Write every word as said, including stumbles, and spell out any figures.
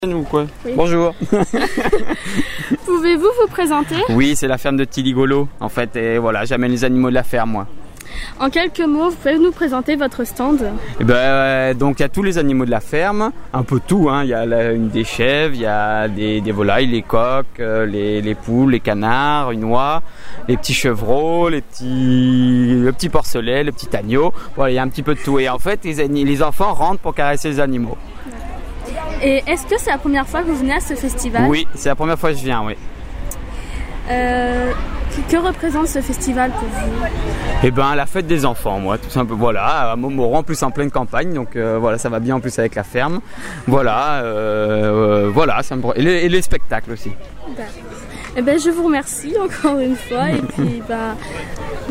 Ou quoi Oui. Bonjour. Pouvez-vous vous présenter? Oui, c'est la ferme de Tiligolo en fait, et voilà, j'amène les animaux de la ferme moi. En quelques mots, vous pouvez nous présenter votre stand? Et ben, euh, donc il y a tous les animaux de la ferme, un peu tout, hein. Il y a la, une des chèvres, il y a des, des volailles, les coqs, euh, les, les poules, les canards, une oie, les petits chevreaux, les petits, le petit porcelet, le petit agneau. Voilà, il y a un petit peu de tout. Et en fait, les, les enfants rentrent pour caresser les animaux. Et est-ce que c'est la première fois que vous venez à ce festival? Oui, c'est la première fois que je viens, oui. Euh, que représente ce festival pour vous? Eh ben, la fête des enfants, moi, tout simplement. Voilà, à Montmoreau, en plus en pleine campagne, donc euh, voilà, ça va bien en plus avec la ferme. Voilà, euh, euh, voilà, ça me... et, les, et les spectacles aussi. Eh ben, je vous remercie encore une fois et puis bah.